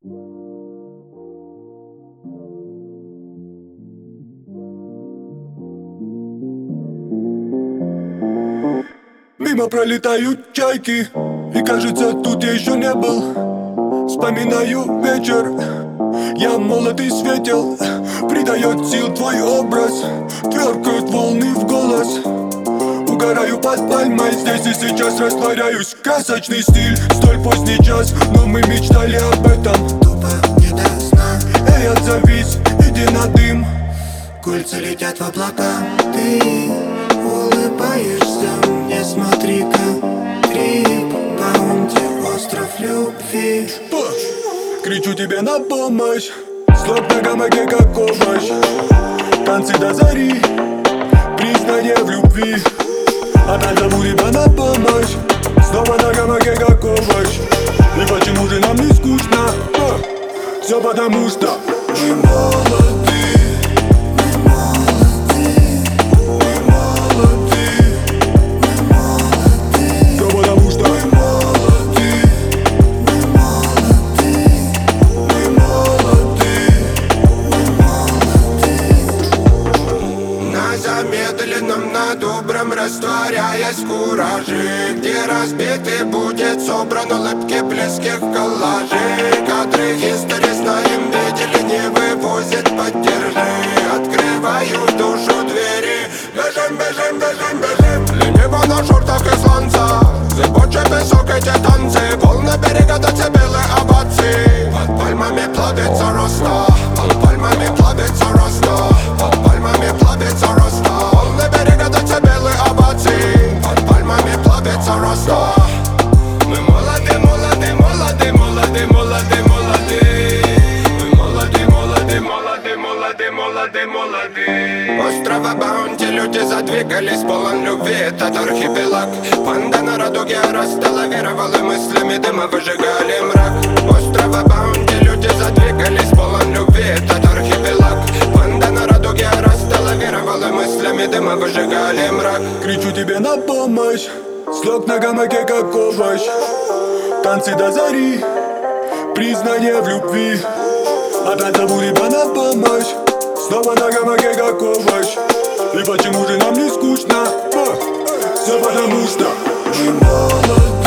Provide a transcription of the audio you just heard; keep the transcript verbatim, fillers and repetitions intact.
Мимо пролетают чайки, и кажется, тут я еще не был. Вспоминаю вечер, я молод и светел. Придает сил твой образ, тверкают волны в голос. Угораю под пальмой, здесь и сейчас растворяюсь. Красочный стиль, столь поздний час, но мы мечтали об этом. Тупо не до сна. Эй, отзовись, иди на дым. Кольца летят в облака. Ты улыбаешься мне, смотри-ка. Трип, баунти, остров любви. Кричу тебе на помощь, слог на гамаке как овощ. Танцы до зари, признание в любви. Опять зову тебя на помощь, снова на гамаке как овощ. И почему же нам не скучно? А, все потому что мы молоды. Замедленном, на добром, растворяясь в кураже, где разбитый будет собран улыбки близких коллажей. Кадры истории знаем, видели, не вывозят, поддержи. Открываю в душу двери, бежим, бежим, бежим, бежим. Лениво на шортах и сланца, зыбучий песок, эти танцы. Волны берега до белые овации. Под пальмами плодится роста, под пальмами плодится роста, под пальмами плодится роста. Волны берега до белые овации. Под пальмами плодится роста. Мы молоды, молоды, молоды, молоды, молоды, молоды. Мы молоды, молоды, молоды, молоды, молоды, молоды. Острова Баунти люди задвигались, полон любви этот архипелаг. Панда на радуге растоловировал и мыслями дыма выжигали мрак. Острова Баунти люди задвигались, полон любви этот архипелаг. Панда на радуге растоловировал и мыслями дыма выжигали мрак. Кричу тебе на помощь, слог на гамаке как овощ. Танцы до зари, признание в любви. Опять зову тебя на помощь, снова на гамаке как овощ. И почему же нам не скучно? А, все потому что мы молоды.